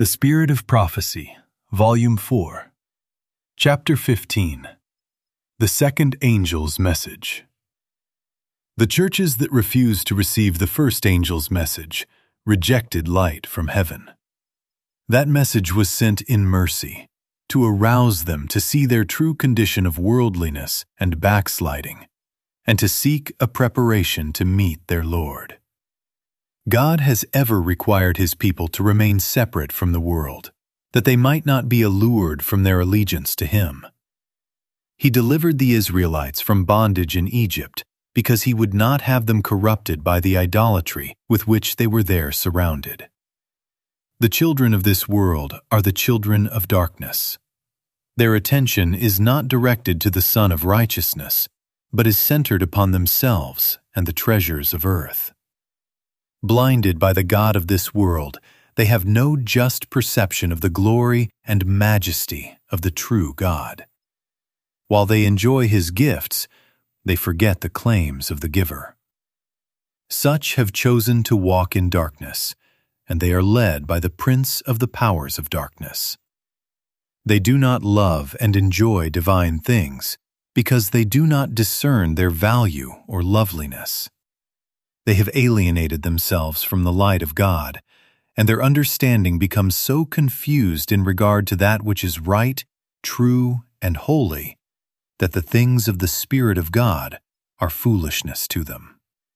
The Spirit of Prophecy, Volume 4, Chapter 15, The Second Angel's Message. The churches that refused to receive the first angel's message rejected light from heaven. That message was sent in mercy, to arouse them to see their true condition of worldliness and backsliding, and to seek a preparation to meet their Lord. God has ever required His people to remain separate from the world, that they might not be allured from their allegiance to Him. He delivered the Israelites from bondage in Egypt because He would not have them corrupted by the idolatry with which they were there surrounded. The children of this world are the children of darkness. Their attention is not directed to the Son of Righteousness, but is centered upon themselves and the treasures of earth. Blinded by the God of this world, they have no just perception of the glory and majesty of the true God. While they enjoy His gifts, they forget the claims of the giver. Such have chosen to walk in darkness, and they are led by the prince of the powers of darkness. They do not love and enjoy divine things, because they do not discern their value or loveliness. They have alienated themselves from the light of God, and their understanding becomes so confused in regard to that which is right, true, and holy, that the things of the Spirit of God are foolishness to them.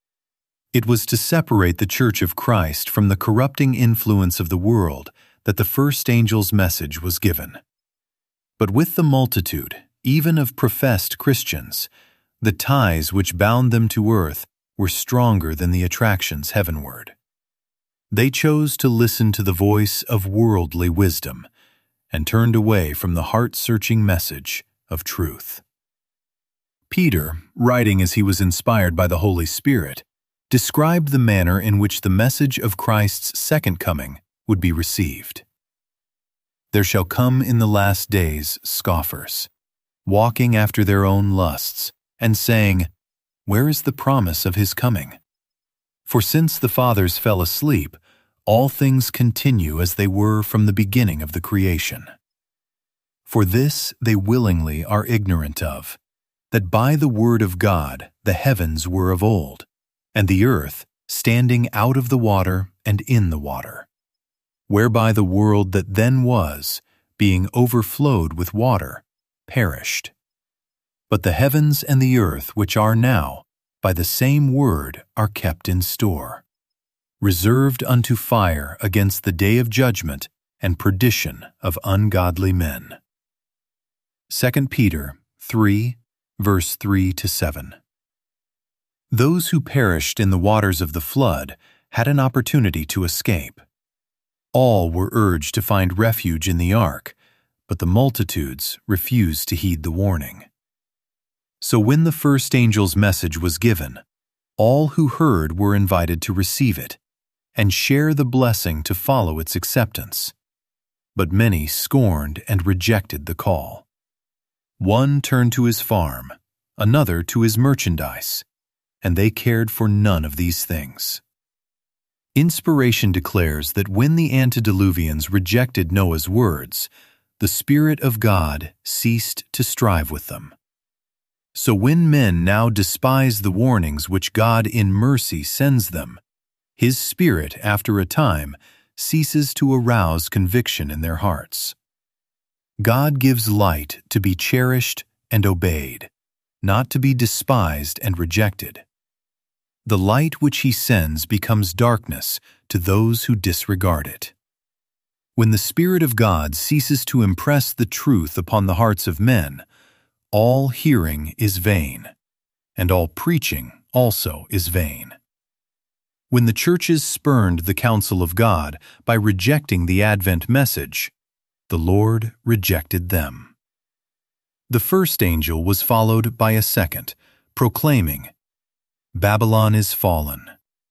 It was to separate the Church of Christ from the corrupting influence of the world that the first angel's message was given. But with the multitude, even of professed Christians, the ties which bound them to earth were stronger than the attractions heavenward. They chose to listen to the voice of worldly wisdom and turned away from the heart-searching message of truth. Peter, writing as he was inspired by the Holy Spirit, described the manner in which the message of Christ's second coming would be received. There shall come in the last days scoffers, walking after their own lusts, and saying, "Where is the promise of His coming? For since the fathers fell asleep, all things continue as they were from the beginning of the creation. For this they willingly are ignorant of, that by the word of God the heavens were of old, and the earth standing out of the water and in the water, whereby the world that then was, being overflowed with water, perished. But the heavens and the earth which are now, by the same word are kept in store, reserved unto fire against the day of judgment and perdition of ungodly men." 2 Peter 3, verse 3-7. Those who perished in the waters of the flood had an opportunity to escape. All were urged to find refuge in the ark, but the multitudes refused to heed the warning. So when the first angel's message was given, all who heard were invited to receive it and share the blessing to follow its acceptance. But many scorned and rejected the call. One turned to his farm, another to his merchandise, and they cared for none of these things. Inspiration declares that when the antediluvians rejected Noah's words, the Spirit of God ceased to strive with them. So when men now despise the warnings which God in mercy sends them, His Spirit, after a time, ceases to arouse conviction in their hearts. God gives light to be cherished and obeyed, not to be despised and rejected. The light which He sends becomes darkness to those who disregard it. When the Spirit of God ceases to impress the truth upon the hearts of men, all hearing is vain, and all preaching also is vain. When the churches spurned the counsel of God by rejecting the Advent message, the Lord rejected them. The first angel was followed by a second, proclaiming, "Babylon is fallen,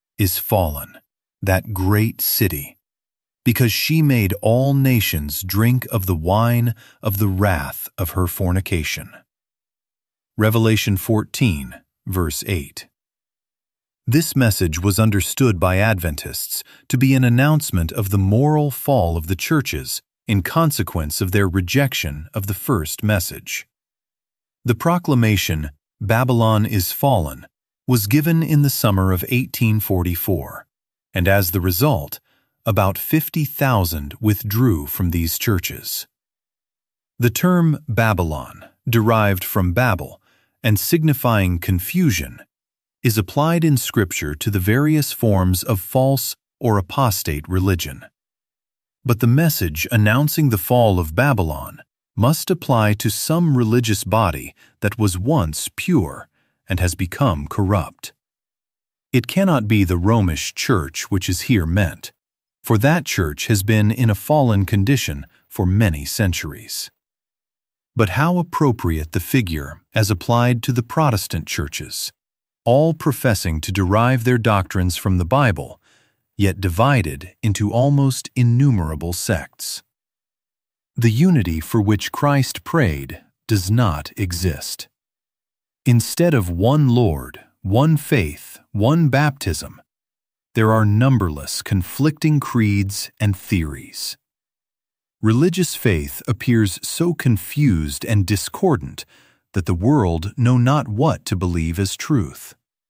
that great city, because she made all nations drink of the wine of the wrath of her fornication." Revelation 14, verse 8. This message was understood by Adventists to be an announcement of the moral fall of the churches in consequence of their rejection of the first message. The proclamation, "Babylon is fallen," was given in the summer of 1844, and as the result, about 50,000 withdrew from these churches. The term Babylon, derived from Babel and signifying confusion, is applied in Scripture to the various forms of false or apostate religion. But the message announcing the fall of Babylon must apply to some religious body that was once pure and has become corrupt. It cannot be the Romish Church which is here meant, for that church has been in a fallen condition for many centuries. But how appropriate the figure as applied to the Protestant churches, all professing to derive their doctrines from the Bible, yet divided into almost innumerable sects. The unity for which Christ prayed does not exist. Instead of one Lord, one faith, one baptism, there are numberless conflicting creeds and theories. Religious faith appears so confused and discordant that the world know not what to believe as truth.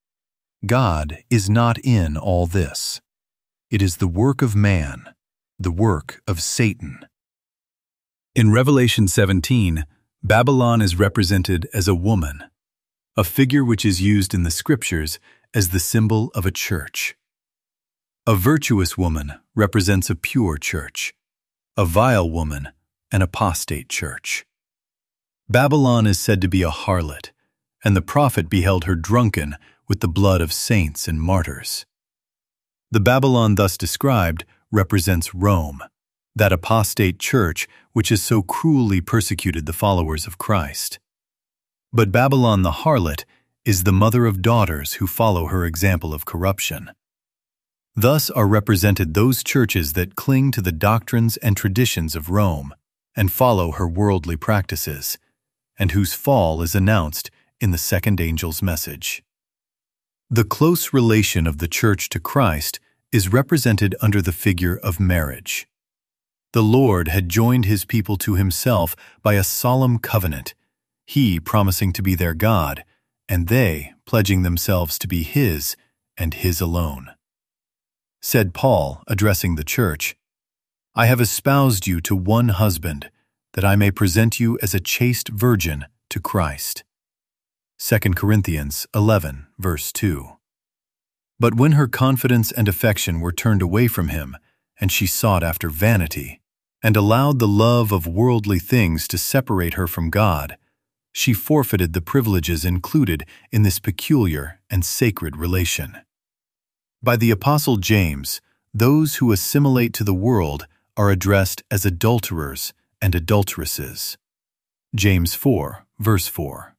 God is not in all this. It is the work of man, the work of Satan. In Revelation 17, Babylon is represented as a woman, a figure which is used in the Scriptures as the symbol of a church. A virtuous woman represents a pure church, a vile woman an apostate church. Babylon is said to be a harlot, and the prophet beheld her drunken with the blood of saints and martyrs. The Babylon thus described represents Rome, that apostate church which has so cruelly persecuted the followers of Christ. But Babylon the harlot is the mother of daughters who follow her example of corruption. Thus are represented those churches that cling to the doctrines and traditions of Rome and follow her worldly practices, and whose fall is announced in the second angel's message. The close relation of the church to Christ is represented under the figure of marriage. The Lord had joined his people to himself by a solemn covenant, he promising to be their God, and they pledging themselves to be his and his alone. Said Paul, addressing the church, "I have espoused you to one husband, that I may present you as a chaste virgin to Christ." 2 Corinthians 11, verse 2. But when her confidence and affection were turned away from him, and she sought after vanity, and allowed the love of worldly things to separate her from God, she forfeited the privileges included in this peculiar and sacred relation. By the Apostle James, those who assimilate to the world are addressed as adulterers and adulteresses. James 4, verse 4.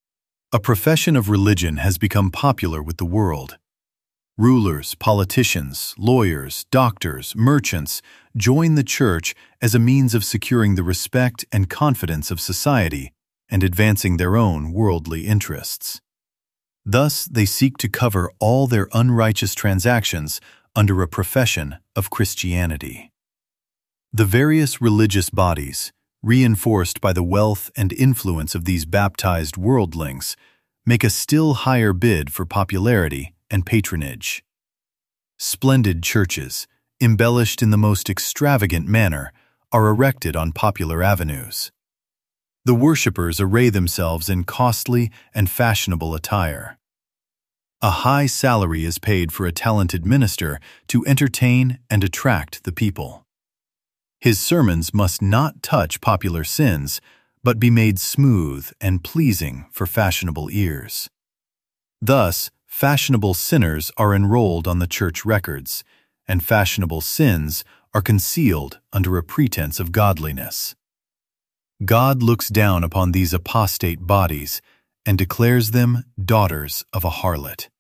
A profession of religion has become popular with the world. Rulers, politicians, lawyers, doctors, merchants join the church as a means of securing the respect and confidence of society and advancing their own worldly interests. Thus, they seek to cover all their unrighteous transactions under a profession of Christianity. The various religious bodies, reinforced by the wealth and influence of these baptized worldlings, make a still higher bid for popularity and patronage. Splendid churches, embellished in the most extravagant manner, are erected on popular avenues. The worshippers array themselves in costly and fashionable attire. A high salary is paid for a talented minister to entertain and attract the people. His sermons must not touch popular sins, but be made smooth and pleasing for fashionable ears. Thus, fashionable sinners are enrolled on the church records, and fashionable sins are concealed under a pretense of godliness. God looks down upon these apostate bodies and declares them daughters of a harlot.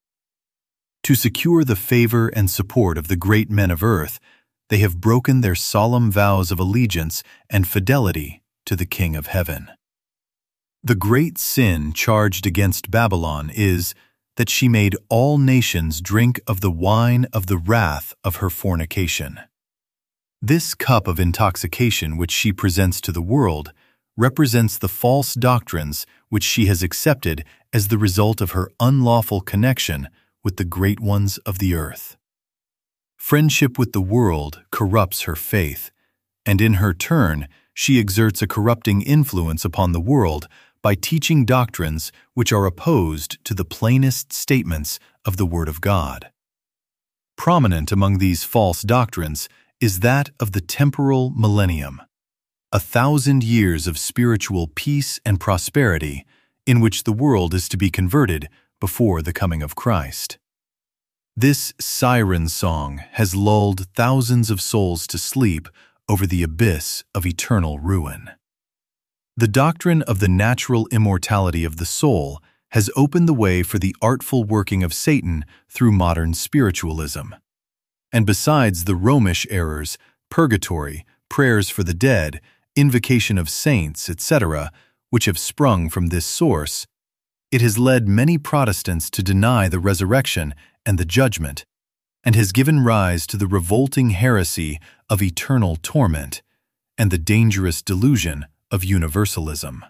To secure the favor and support of the great men of earth, they have broken their solemn vows of allegiance and fidelity to the King of Heaven. The great sin charged against Babylon is that she made all nations drink of the wine of the wrath of her fornication. This cup of intoxication which she presents to the world represents the false doctrines which she has accepted as the result of her unlawful connection with the great ones of the earth. Friendship with the world corrupts her faith, and in her turn she exerts a corrupting influence upon the world by teaching doctrines which are opposed to the plainest statements of the Word of God. Prominent among these false doctrines is that of the temporal millennium, 1,000 years of spiritual peace and prosperity in which the world is to be converted before the coming of Christ. This siren song has lulled thousands of souls to sleep over the abyss of eternal ruin. The doctrine of the natural immortality of the soul has opened the way for the artful working of Satan through modern spiritualism. And besides the Romish errors, purgatory, prayers for the dead, invocation of saints, etc., which have sprung from this source, it has led many Protestants to deny the resurrection and the judgment, and has given rise to the revolting heresy of eternal torment and the dangerous delusion of universalism.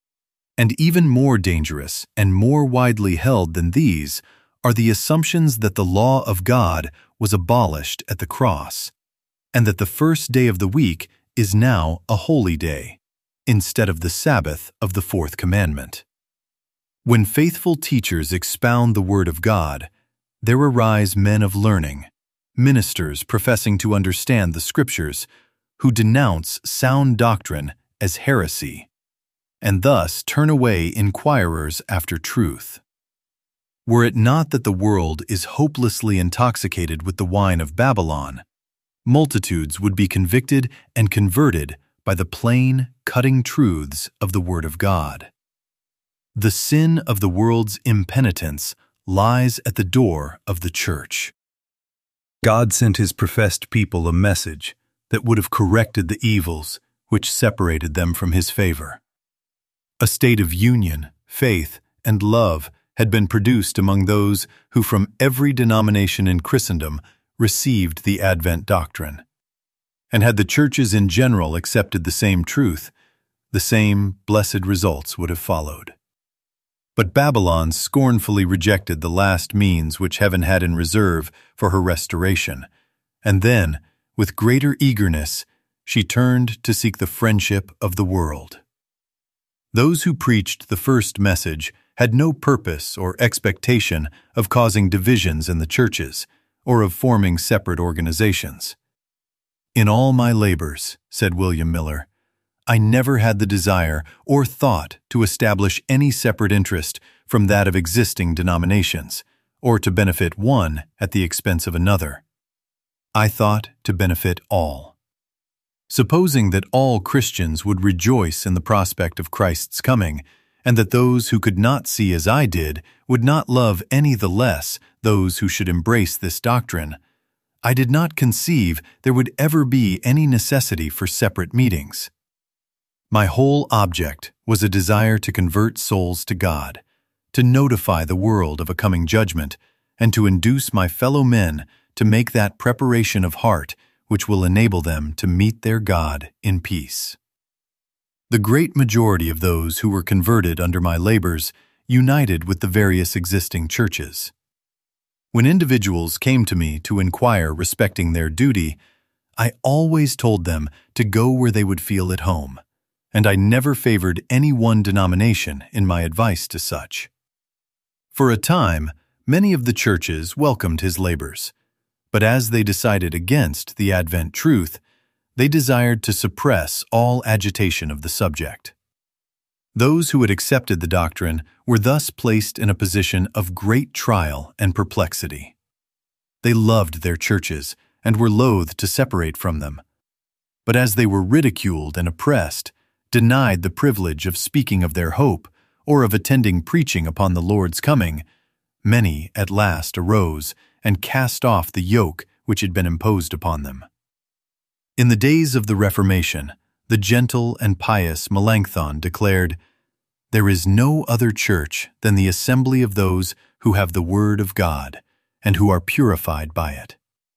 And even more dangerous and more widely held than these are the assumptions that the law of God was abolished at the cross, and that the first day of the week is now a holy day, instead of the Sabbath of the fourth commandment. When faithful teachers expound the Word of God, there arise men of learning, ministers professing to understand the Scriptures, who denounce sound doctrine as heresy, and thus turn away inquirers after truth. Were it not that the world is hopelessly intoxicated with the wine of Babylon, multitudes would be convicted and converted by the plain, cutting truths of the Word of God. The sin of the world's impenitence lies at the door of the church. God sent His professed people a message that would have corrected the evils which separated them from His favor. A state of union, faith, and love had been produced among those who from every denomination in Christendom received the Advent doctrine. And had the churches in general accepted the same truth, the same blessed results would have followed. But Babylon scornfully rejected the last means which heaven had in reserve for her restoration, and then, with greater eagerness, she turned to seek the friendship of the world. Those who preached the first message had no purpose or expectation of causing divisions in the churches or of forming separate organizations. "In all my labors," said William Miller, "I never had the desire or thought to establish any separate interest from that of existing denominations, or to benefit one at the expense of another. I thought to benefit all." Supposing that all Christians would rejoice in the prospect of Christ's coming, and that those who could not see as I did would not love any the less those who should embrace this doctrine, I did not conceive there would ever be any necessity for separate meetings. My whole object was a desire to convert souls to God, to notify the world of a coming judgment, and to induce my fellow men to make that preparation of heart which will enable them to meet their God in peace. The great majority of those who were converted under my labors united with the various existing churches. When individuals came to me to inquire respecting their duty, I always told them to go where they would feel at home, and I never favored any one denomination in my advice to such. For a time, many of the churches welcomed his labors, but as they decided against the Advent truth, they desired to suppress all agitation of the subject. Those who had accepted the doctrine were thus placed in a position of great trial and perplexity. They loved their churches and were loath to separate from them, but as they were ridiculed and oppressed, denied the privilege of speaking of their hope or of attending preaching upon the Lord's coming, many at last arose and cast off the yoke which had been imposed upon them. In the days of the Reformation, the gentle and pious Melanchthon declared, "There is no other church than the assembly of those who have the Word of God and who are purified by it.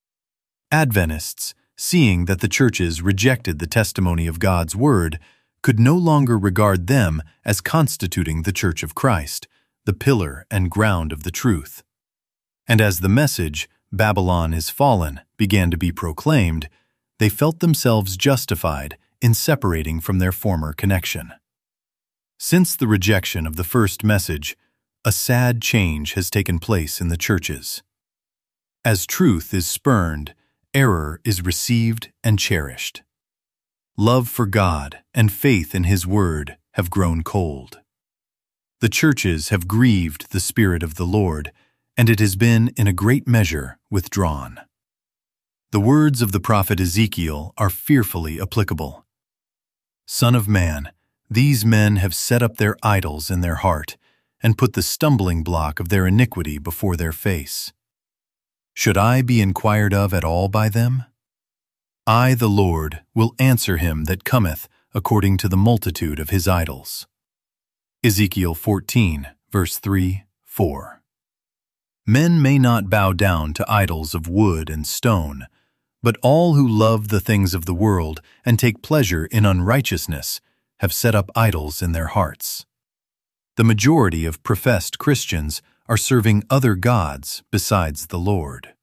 Adventists, seeing that the churches rejected the testimony of God's Word, could no longer regard them as constituting the Church of Christ, the pillar and ground of the truth. And as the message, "Babylon is fallen," began to be proclaimed, they felt themselves justified in separating from their former connection. Since the rejection of the first message, a sad change has taken place in the churches. As truth is spurned, error is received and cherished. Love for God and faith in His Word have grown cold. The churches have grieved the Spirit of the Lord, and it has been in a great measure withdrawn. The words of the prophet Ezekiel are fearfully applicable. "Son of man, these men have set up their idols in their heart, and put the stumbling block of their iniquity before their face. Should I be inquired of at all by them? I, the Lord, will answer him that cometh according to the multitude of his idols." Ezekiel 14, verse 3, 4. Men may not bow down to idols of wood and stone, but all who love the things of the world and take pleasure in unrighteousness have set up idols in their hearts. The majority of professed Christians are serving other gods besides the Lord.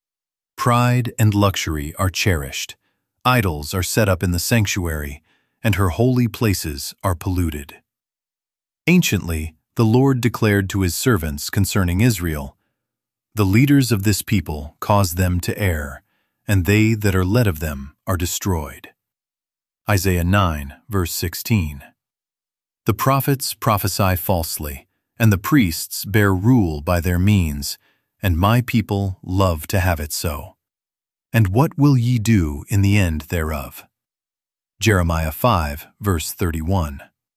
Pride and luxury are cherished, idols are set up in the sanctuary, and her holy places are polluted. Anciently, the Lord declared to His servants concerning Israel, "The leaders of this people cause them to err, and they that are led of them are destroyed." Isaiah 9, verse 16. The prophets prophesy falsely, and the priests bear rule by their means, and my people love to have it so. And what will ye do in the end thereof? Jeremiah 5, verse 31.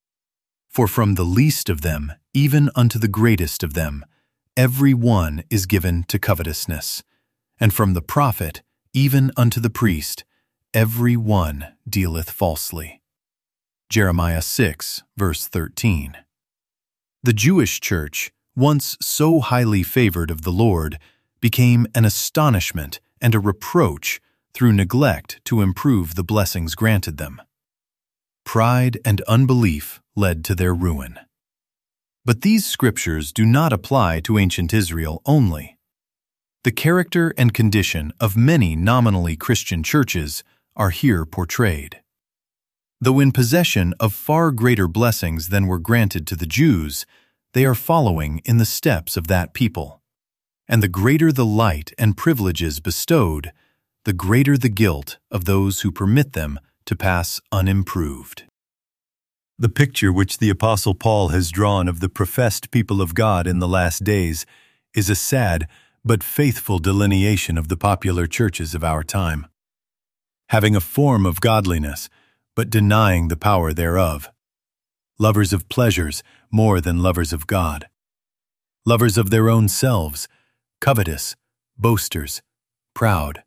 For from the least of them, even unto the greatest of them, every one is given to covetousness, and from the prophet, even unto the priest, every one dealeth falsely. Jeremiah 6, verse 13. The Jewish church, once so highly favored of the Lord, became an astonishment and a reproach through neglect to improve the blessings granted them. Pride and unbelief led to their ruin. But these scriptures do not apply to ancient Israel only. The character and condition of many nominally Christian churches are here portrayed. Though in possession of far greater blessings than were granted to the Jews, they are following in the steps of that people. And the greater the light and privileges bestowed, the greater the guilt of those who permit them to pass unimproved. The picture which the Apostle Paul has drawn of the professed people of God in the last days is a sad but faithful delineation of the popular churches of our time. Having a form of godliness, but denying the power thereof. Lovers of pleasures more than lovers of God. Lovers of their own selves, covetous, boasters, proud.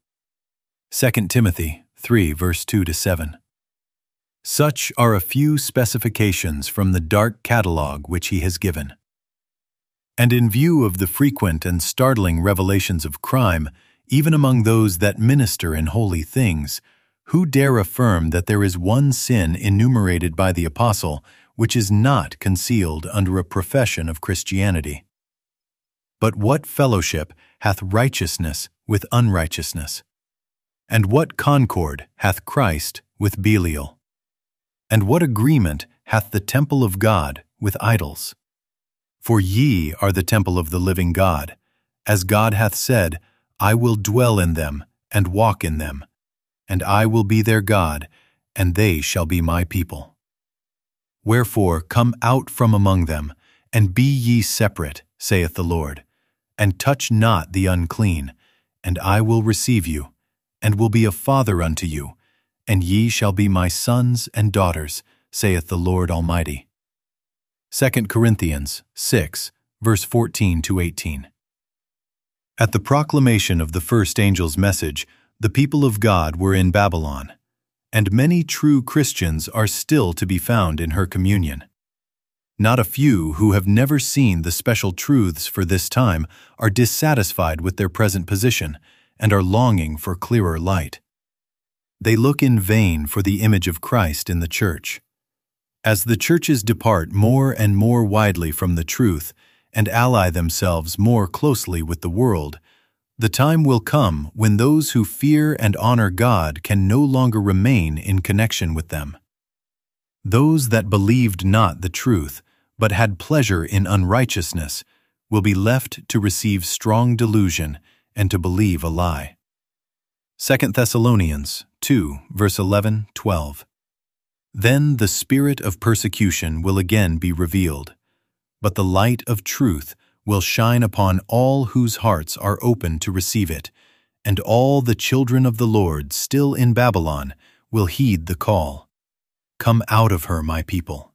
2 Timothy 3, verse 2-7. Such are a few specifications from the dark catalogue which he has given. And in view of the frequent and startling revelations of crime, even among those that minister in holy things, who dare affirm that there is one sin enumerated by the apostle which is not concealed under a profession of Christianity? But what fellowship hath righteousness with unrighteousness? And what concord hath Christ with Belial? And what agreement hath the temple of God with idols? For ye are the temple of the living God, as God hath said, I will dwell in them and walk in them, and I will be their God, and they shall be my people. Wherefore come out from among them, and be ye separate, saith the Lord, and touch not the unclean, and I will receive you, and will be a father unto you, and ye shall be my sons and daughters, saith the Lord Almighty. 2 Corinthians 6, verse 14-18. At the proclamation of the first angel's message, the people of God were in Babylon, and many true Christians are still to be found in her communion. Not a few who have never seen the special truths for this time are dissatisfied with their present position and are longing for clearer light. They look in vain for the image of Christ in the church. As the churches depart more and more widely from the truth and ally themselves more closely with the world, the time will come when those who fear and honor God can no longer remain in connection with them. Those that believed not the truth, but had pleasure in unrighteousness, will be left to receive strong delusion and to believe a lie. 2 Thessalonians 2, verse 11-12. Then the spirit of persecution will again be revealed, but the light of truth will shine upon all whose hearts are open to receive it, and all the children of the Lord still in Babylon will heed the call. Come out of her, my people.